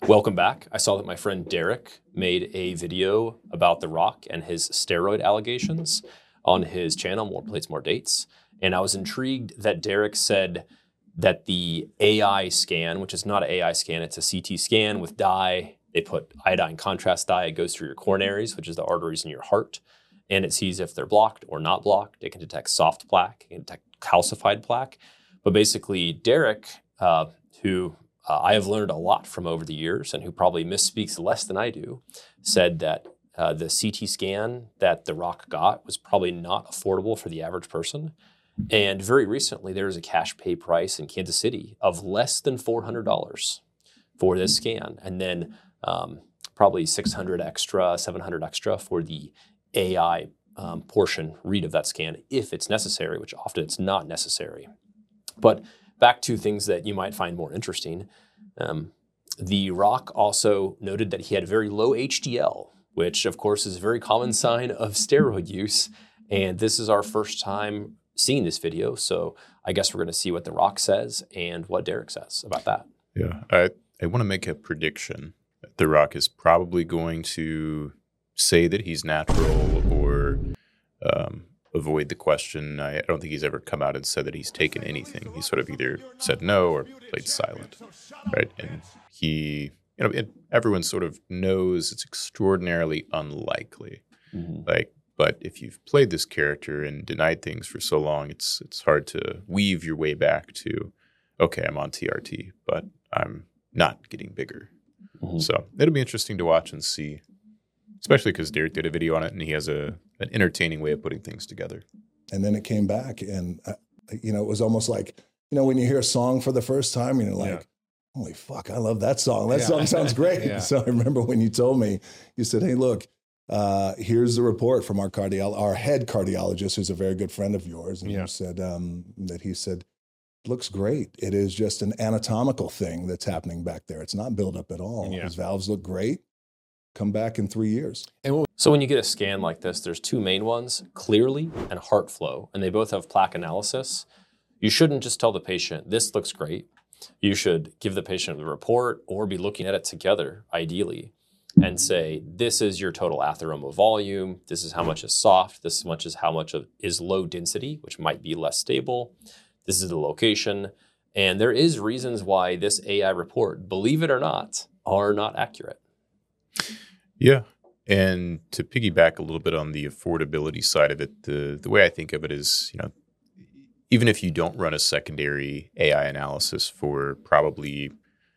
Welcome back. I saw that my friend Derek made a video about The Rock and his steroid allegations on his channel, More Plates, More Dates. And I was intrigued that Derek said that the AI scan, which is not an AI scan, it's a CT scan with dye. They put iodine contrast dye. It goes through your coronaries, which is the arteries in your heart. And it sees if they're blocked or not blocked. It can detect soft plaque, it can detect calcified plaque. But basically, Derek, who I have learned a lot from over the years and who probably misspeaks less than I do, said that the CT scan that The Rock got was probably not affordable for the average person. And very recently, there was a cash pay price in Kansas City of less than $400 for this scan. And then probably $600 extra, $700 extra for the AI portion read of that scan if it's necessary, which often it's not necessary. But back to things that you might find more interesting. The Rock also noted that he had very low HDL, which of course is a very common sign of steroid use. And this is our first time seeing this video. So I guess we're going to see what The Rock says and what Derek says about that. Yeah, I want to make a prediction. The Rock is probably going to say that he's natural or avoid the question. I don't think he's ever come out and said that he's taken anything. He sort of either said no or played silent, right? And he, everyone sort of knows it's extraordinarily unlikely. Mm-hmm. But if you've played this character and denied things for so long, it's hard to weave your way back to, okay, I'm on TRT, but I'm not getting bigger. Mm-hmm. So it'll be interesting to watch and see, especially because Derek did a video on it and he has an entertaining way of putting things together. And then it came back and, it was almost like, when you hear a song for the first time, and you're like, holy fuck, I love that song. That song sounds great. Yeah. So I remember when you told me, you said, hey, look, here's the report from our head cardiologist, who's a very good friend of yours. And you said that he said, looks great. It is just an anatomical thing that's happening back there. It's not built up at all. Yeah. His valves look great. Come back in 3 years. So when you get a scan like this, there's two main ones, Cleerly and HeartFlow, and they both have plaque analysis. You shouldn't just tell the patient, this looks great. You should give the patient the report or be looking at it together, ideally, and say, this is your total atheroma volume. This is how much is soft. This is how much is low density, which might be less stable. This is the location. And there is reasons why this AI report, believe it or not, are not accurate. Yeah. And to piggyback a little bit on the affordability side of it, the way I think of it is, even if you don't run a secondary AI analysis for probably,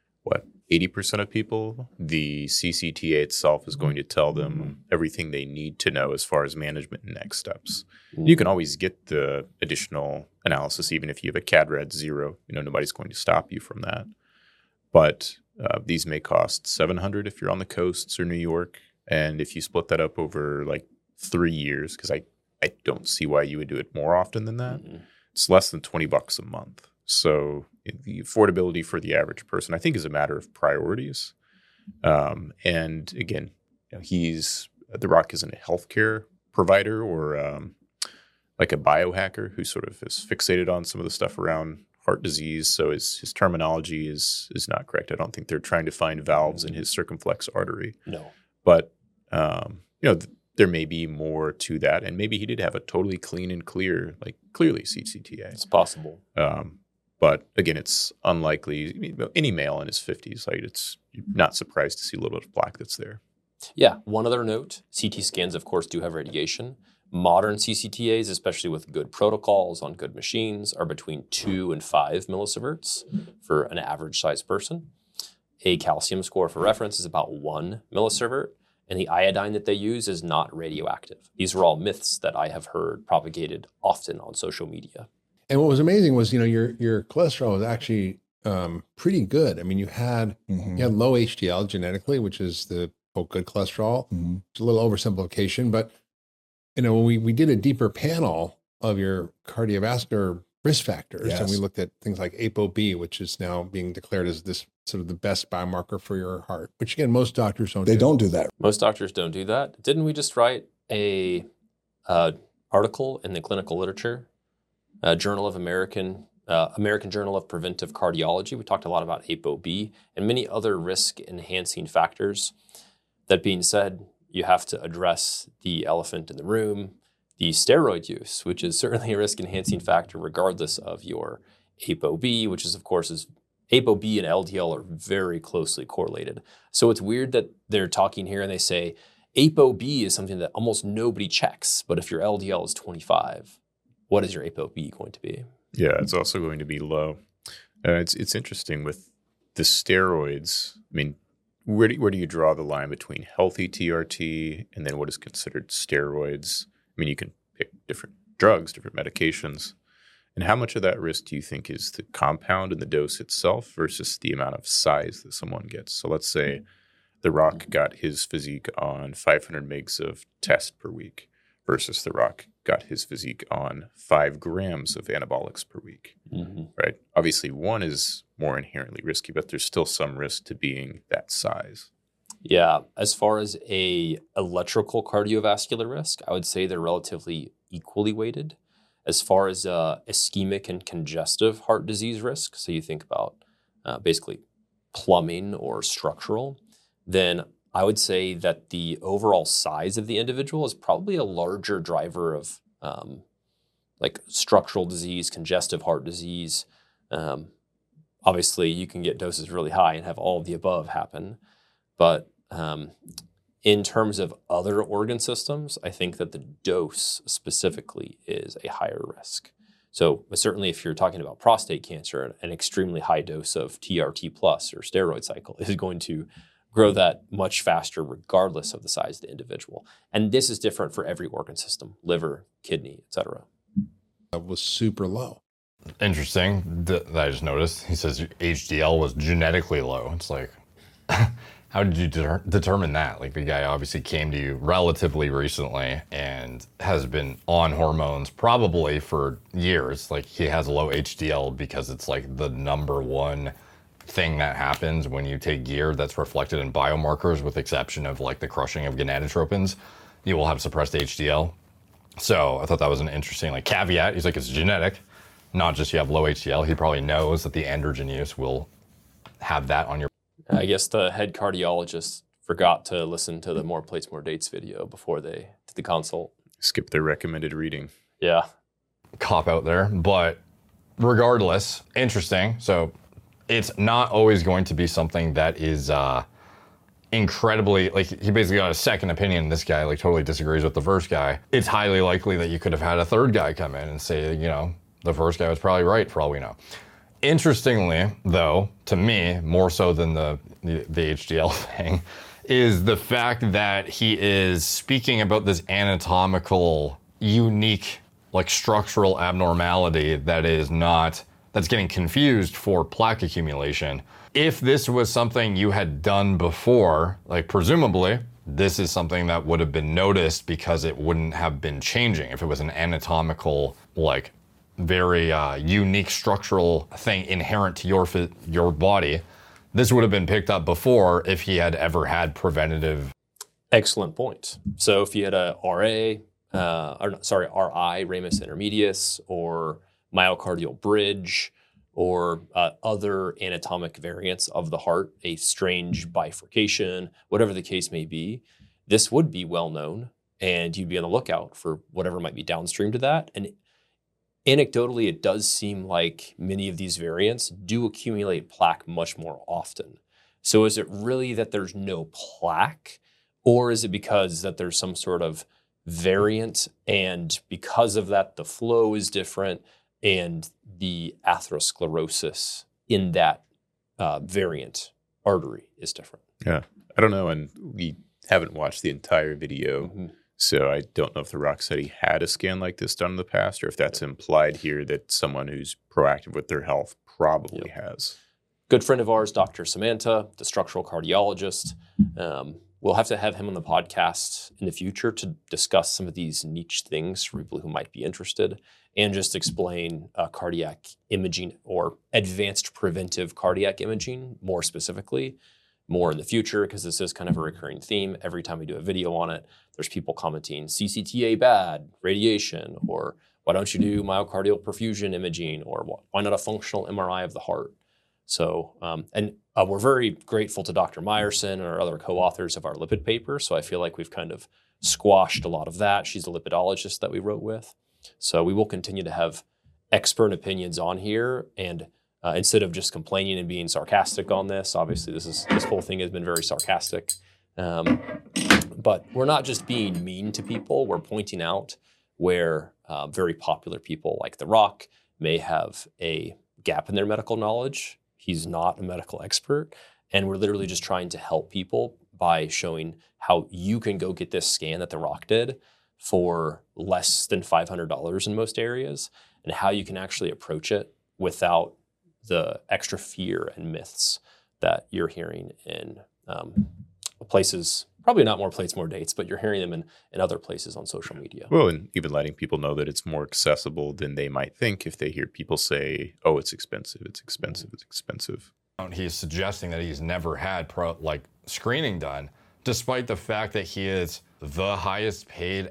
80% of people, the CCTA itself is going to tell them everything they need to know as far as management and next steps. You can always get the additional analysis, even if you have a CAD-RAD 0. Nobody's going to stop you from that. But these may cost $700 if you're on the coasts or New York. And if you split that up over 3 years, because I don't see why you would do it more often than that, it's less than $20 a month. So the affordability for the average person, I think, is a matter of priorities. And again, The Rock isn't a healthcare provider or like a biohacker who sort of is fixated on some of the stuff around heart disease. So his terminology is not correct. I don't think they're trying to find valves in his circumflex artery. No. But, there may be more to that. And maybe he did have a totally clean and clearly CCTA. It's possible. But again, it's unlikely. Any male in his 50s, you're not surprised to see a little bit of plaque that's there. Yeah. One other note, CT scans, of course, do have radiation. Modern CCTAs, especially with good protocols on good machines, are between 2 and 5 millisieverts for an average sized person. A calcium score for reference is about 1 millisievert, and the iodine that they use is not radioactive. These are all myths that I have heard propagated often on social media. And what was amazing was, your cholesterol was actually pretty good. I mean, you had low HDL genetically, which is the good cholesterol. It's a little oversimplification, but when we did a deeper panel of your cardiovascular risk factors, and we looked at things like ApoB, which is now being declared as this sort of the best biomarker for your heart, which again, most doctors don't do. They don't do that. Most doctors don't do that. Didn't we just write a article in the clinical literature, Journal of American American Journal of Preventive Cardiology. We talked a lot about ApoB and many other risk-enhancing factors. That being said, you have to address the elephant in the room, the steroid use, which is certainly a risk-enhancing factor regardless of your ApoB, which is, of course, ApoB and LDL are very closely correlated. So it's weird that they're talking here and they say ApoB is something that almost nobody checks, but if your LDL is 25, what is your ApoB going to be? Yeah, it's also going to be low. It's interesting with the steroids. I mean, where do you draw the line between healthy TRT and then what is considered steroids? I mean, you can pick different drugs, different medications. And how much of that risk do you think is the compound and the dose itself versus the amount of size that someone gets? So let's say The Rock got his physique on 500 mgs of test per week versus The Rock got his physique on 5 grams of anabolics per week, right? Obviously, one is more inherently risky, but there's still some risk to being that size. Yeah, as far as a electrical cardiovascular risk, I would say they're relatively equally weighted. As far as ischemic and congestive heart disease risk, so you think about basically plumbing or structural, then I would say that the overall size of the individual is probably a larger driver of like structural disease, congestive heart disease. Obviously, you can get doses really high and have all of the above happen. But in terms of other organ systems, I think that the dose specifically is a higher risk. So certainly if you're talking about prostate cancer, an extremely high dose of TRT plus or steroid cycle is going to grow that much faster regardless of the size of the individual. And this is different for every organ system, liver, kidney, et cetera. That was super low. Interesting that I just noticed. He says HDL was genetically low. It's like, how did you determine that? Like, the guy obviously came to you relatively recently and has been on hormones probably for years. Like, he has low HDL because it's like the number one thing that happens when you take gear that's reflected in biomarkers, with exception of like the crushing of gonadotropins. You will have suppressed HDL. So I thought that was an interesting like caveat. He's like, it's genetic, not just you have low HDL. He probably knows that the androgen use will have that on your. I guess the head cardiologist forgot to listen to the More Plates, More Dates video before they did the consult. Skip their recommended reading. Yeah. Cop out there. But regardless, interesting. So it's not always going to be something that is incredibly, like, he basically got a second opinion. This guy like totally disagrees with the first guy. It's highly likely that you could have had a third guy come in and say, you know, the first guy was probably right for all we know. Interestingly, though, to me, more so than the HDL thing, is the fact that he is speaking about this anatomical, unique, like structural abnormality that's getting confused for plaque accumulation. If this was something you had done before, like presumably, this is something that would have been noticed because it wouldn't have been changing. If it was an anatomical, like, very unique structural thing inherent to your body, this would have been picked up before if he had ever had preventative. Excellent point. So if you had a RI, ramus intermedius, or myocardial bridge, or other anatomic variants of the heart, a strange bifurcation, whatever the case may be, this would be well known, and you'd be on the lookout for whatever might be downstream to that. And anecdotally, it does seem like many of these variants do accumulate plaque much more often. So is it really that there's no plaque, or is it because that there's some sort of variant, and because of that, the flow is different and the atherosclerosis in that variant artery is different? Yeah, I don't know, and we haven't watched the entire video. So I don't know if The Rock said he had a scan like this done in the past, or if that's implied here that someone who's proactive with their health probably has. Good friend of ours, Dr. Samantha, the structural cardiologist. We'll have to have him on the podcast in the future to discuss some of these niche things for people who might be interested, and just explain cardiac imaging or advanced preventive cardiac imaging more specifically, more in the future, because this is kind of a recurring theme. Every time we do a video on it, there's people commenting CCTA bad, radiation, or why don't you do myocardial perfusion imaging, or why not a functional MRI of the heart? So, we're very grateful to Dr. Meyerson and our other co-authors of our lipid paper. So I feel like we've kind of squashed a lot of that. She's a lipidologist that we wrote with. So we will continue to have expert opinions on here. And instead of just complaining and being sarcastic on this, obviously this whole thing has been very sarcastic. But we're not just being mean to people. We're pointing out where very popular people like The Rock may have a gap in their medical knowledge. He's not a medical expert. And we're literally just trying to help people by showing how you can go get this scan that The Rock did for less than $500 in most areas, and how you can actually approach it without the extra fear and myths that you're hearing in places, probably not More Plates, More Dates, but you're hearing them in other places on social media. Well, and even letting people know that it's more accessible than they might think if they hear people say, oh, it's expensive, it's expensive, it's expensive. He's suggesting that he's never had screening done, despite the fact that he is the highest paid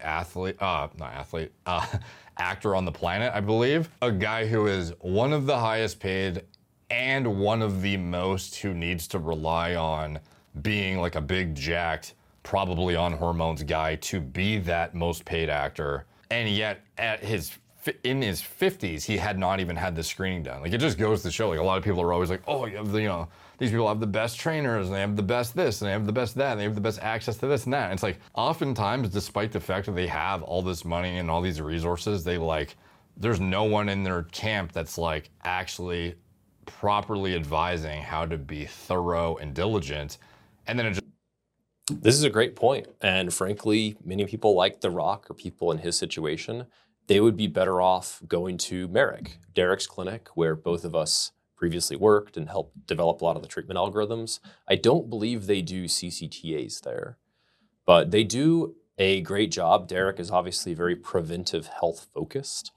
actor on the planet, I believe. A guy who is one of the highest paid and one of the most who needs to rely on being like a big jacked, probably on hormones guy to be that most paid actor. And yet in his 50s, he had not even had the screening done. Like, it just goes to show, like, a lot of people are always like, oh, these people have the best trainers, and they have the best this, and they have the best that, and they have the best access to this and that. And it's like, oftentimes, despite the fact that they have all this money and all these resources, there's no one in their camp that's like actually properly advising how to be thorough and diligent. And then This is a great point. And frankly, many people like The Rock or people in his situation, they would be better off going to Merrick, Derek's clinic, where both of us previously worked and helped develop a lot of the treatment algorithms. I don't believe they do CCTAs there, but they do a great job. Derek is obviously very preventive health focused,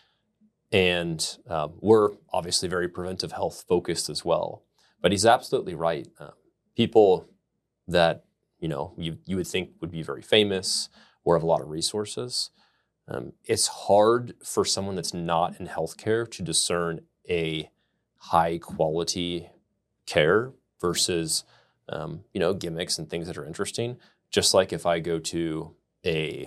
and we're obviously very preventive health focused as well. But he's absolutely right. People that you would think would be very famous or have a lot of resources, it's hard for someone that's not in healthcare to discern a high quality care versus, gimmicks and things that are interesting. Just like if I go to a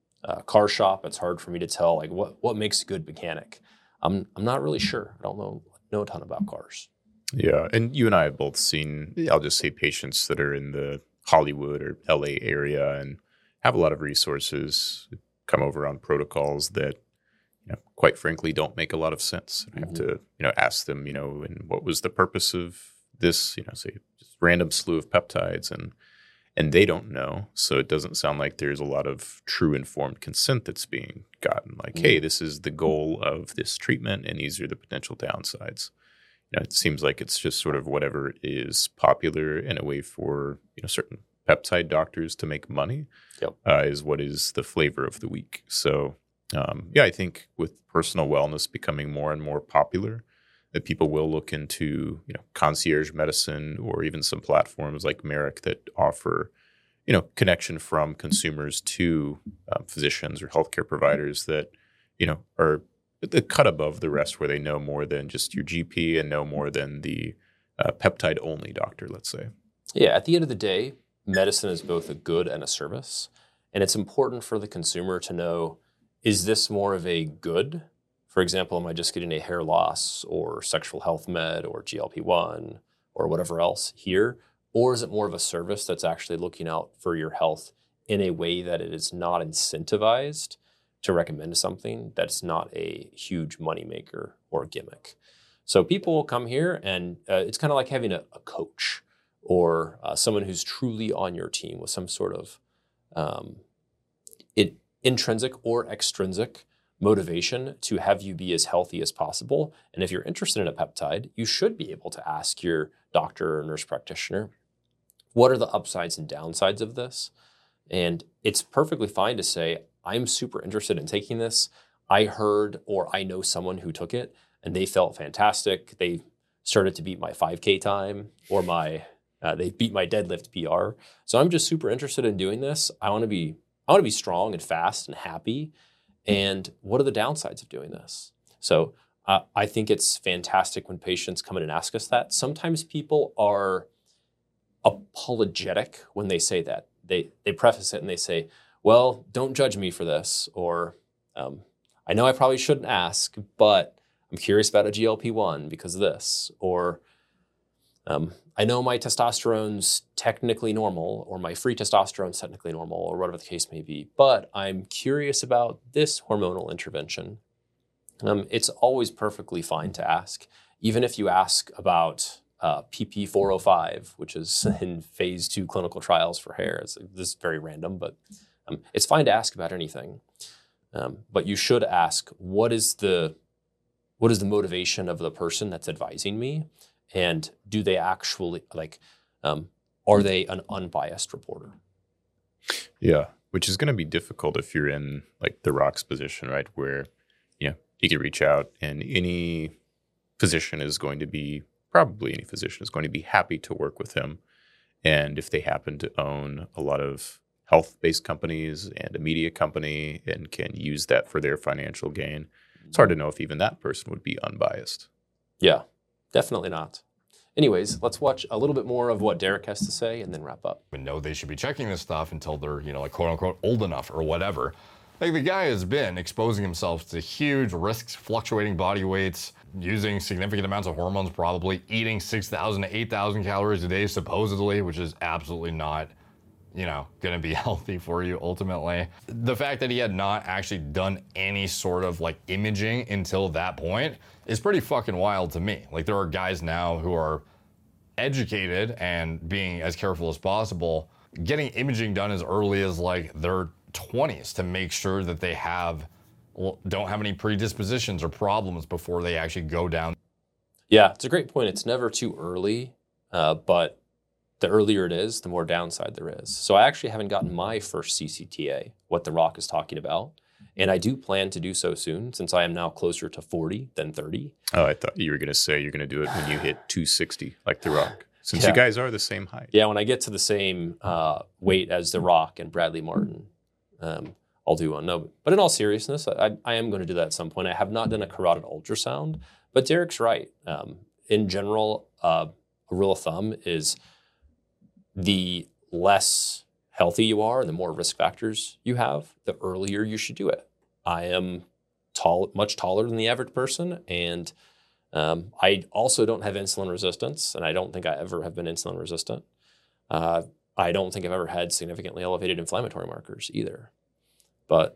car shop, it's hard for me to tell like what makes a good mechanic. I'm not really sure. I don't know a ton about cars. Yeah, and you and I have both seen, I'll just say, patients that are in the Hollywood or LA area and have a lot of resources, come over on protocols that, quite frankly, don't make a lot of sense. I have to, ask them, and what was the purpose of this, say, just random slew of peptides, and they don't know. So it doesn't sound like there's a lot of true informed consent that's being gotten. Like, hey, this is the goal of this treatment, and these are the potential downsides. It seems like it's just sort of whatever is popular in a way for certain peptide doctors to make money. Yep. Is what is the flavor of the week. So I think with personal wellness becoming more and more popular, that people will look into concierge medicine or even some platforms like Merrick that offer connection from consumers to physicians or healthcare providers that are the cut above the rest, where they know more than just your GP and know more than the peptide-only doctor, let's say. Yeah, at the end of the day, medicine is both a good and a service. And it's important for the consumer to know, is this more of a good? For example, am I just getting a hair loss or sexual health med or GLP-1 or whatever else here? Or is it more of a service that's actually looking out for your health in a way that it is not incentivized to recommend something that's not a huge moneymaker or gimmick? So people will come here, and it's kind of like having a coach or someone who's truly on your team with some sort of intrinsic or extrinsic motivation to have you be as healthy as possible. And if you're interested in a peptide, you should be able to ask your doctor or nurse practitioner, what are the upsides and downsides of this? And it's perfectly fine to say, I'm super interested in taking this. I heard or I know someone who took it and they felt fantastic. They started to beat my 5K time or they beat my deadlift PR. So I'm just super interested in doing this. I want to be strong and fast and happy. And what are the downsides of doing this? So I think it's fantastic when patients come in and ask us that. Sometimes people are apologetic when they say that. They preface it and they say, well, don't judge me for this, or I know I probably shouldn't ask, but I'm curious about a GLP-1 because of this, or I know my testosterone's technically normal, or my free testosterone's technically normal, or whatever the case may be, but I'm curious about this hormonal intervention. It's always perfectly fine to ask, even if you ask about PP405, which is in phase 2 clinical trials for hair. This is very random, but it's fine to ask about anything. But you should ask, what is the motivation of the person that's advising me? And do they actually, are they an unbiased reporter? Yeah, which is going to be difficult if you're in like The Rock's position, right? Where, you can reach out and probably any physician is going to be happy to work with him. And if they happen to own a lot of health-based companies and a media company and can use that for their financial gain, it's hard to know if even that person would be unbiased. Yeah, definitely not. Anyways, let's watch a little bit more of what Derek has to say and then wrap up. We know they should be checking this stuff until they're, quote unquote, old enough or whatever. Like, the guy has been exposing himself to huge risks, fluctuating body weights, using significant amounts of hormones, probably eating 6,000 to 8,000 calories a day, supposedly, which is absolutely not, going to be healthy for you ultimately. The fact that he had not actually done any sort of imaging until that point is pretty fucking wild to me. Like, there are guys now who are educated and being as careful as possible, getting imaging done as early as their 20s to make sure that they don't have any predispositions or problems before they actually go down. Yeah, it's a great point. It's never too early, but the earlier it is, the more downside there is. So I actually haven't gotten my first CCTA, what The Rock is talking about. And I do plan to do so soon, since I am now closer to 40 than 30. Oh, I thought you were going to say you're going to do it when you hit 260, like The Rock, since you guys are the same height. Yeah, when I get to the same weight as The Rock and Bradley Martin, I'll do one. No, but in all seriousness, I am going to do that at some point. I have not done a carotid ultrasound, but Derek's right. In general, a rule of thumb is the less healthy you are and the more risk factors you have, the earlier you should do it. I am much taller than the average person, and I also don't have insulin resistance, and I don't think I ever have been insulin resistant. I don't think I've ever had significantly elevated inflammatory markers either. But,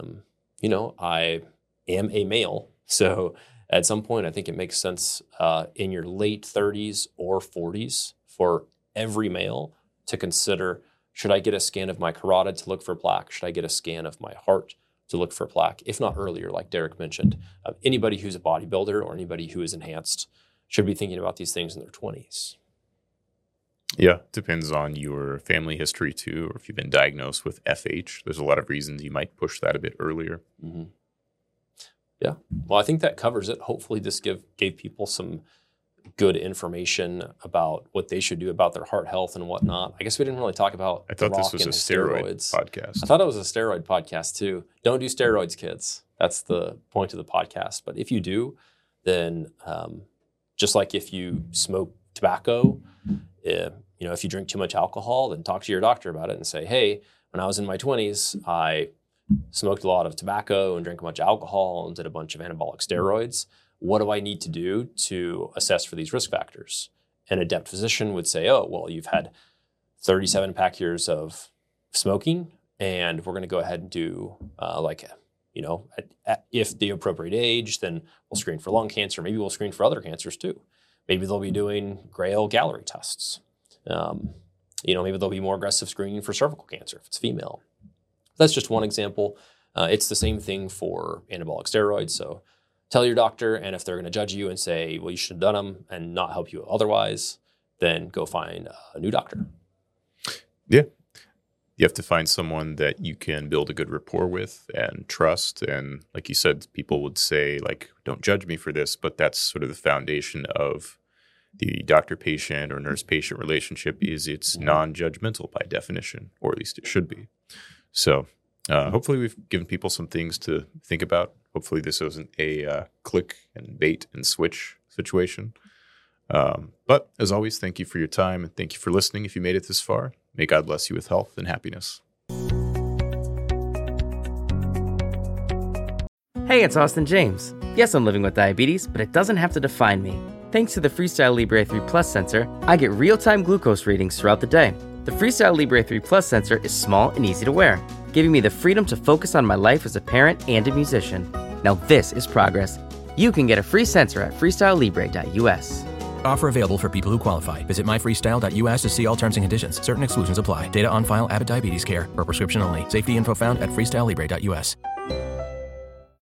I am a male. So at some point, I think it makes sense in your late 30s or 40s for every male to consider, should I get a scan of my carotid to look for plaque? Should I get a scan of my heart to look for plaque? If not earlier, like Derek mentioned, anybody who's a bodybuilder or anybody who is enhanced should be thinking about these things in their 20s. Yeah, depends on your family history too, or if you've been diagnosed with FH. There's a lot of reasons you might push that a bit earlier. Mm-hmm. Yeah, well, I think that covers it. Hopefully this gave people some good information about what they should do about their heart health and whatnot. I guess we didn't really talk about I thought The Rock this was a and steroid steroids. podcast. I thought it was a steroid podcast too. Don't do steroids, kids. That's the point of the podcast. But if you do, then just like if you smoke tobacco, if you drink too much alcohol, then talk to your doctor about it and say, hey, when I was in my 20s, I smoked a lot of tobacco and drank a bunch of alcohol and did a bunch of anabolic steroids. What do I need to do to assess for these risk factors? An adept physician would say, oh, well, you've had 37 pack years of smoking, and we're going to go ahead and do if the appropriate age, then we'll screen for lung cancer. Maybe we'll screen for other cancers too. Maybe they'll be doing Grail Gallery tests. Maybe there'll be more aggressive screening for cervical cancer if it's female. That's just one example. It's the same thing for anabolic steroids. So tell your doctor, and if they're going to judge you and say, well, you should have done them and not help you otherwise, then go find a new doctor. Yeah. You have to find someone that you can build a good rapport with and trust. And like you said, people would say, don't judge me for this, but that's sort of the foundation of the doctor-patient or nurse-patient relationship is it's non-judgmental by definition, or at least it should be. So hopefully we've given people some things to think about. Hopefully this wasn't a click and bait and switch situation. But as always, thank you for your time and thank you for listening. If you made it this far, may God bless you with health and happiness. Hey, it's Austin James. Yes, I'm living with diabetes, but it doesn't have to define me. Thanks to the Freestyle Libre 3 Plus sensor, I get real-time glucose readings throughout the day. The Freestyle Libre 3 Plus sensor is small and easy to wear, giving me the freedom to focus on my life as a parent and a musician. Now this is progress. You can get a free sensor at freestylelibre.us. Offer available for people who qualify. Visit myfreestyle.us to see all terms and conditions. Certain exclusions apply. Data on file, Abbott Diabetes Care. For prescription only. Safety info found at freestylelibre.us.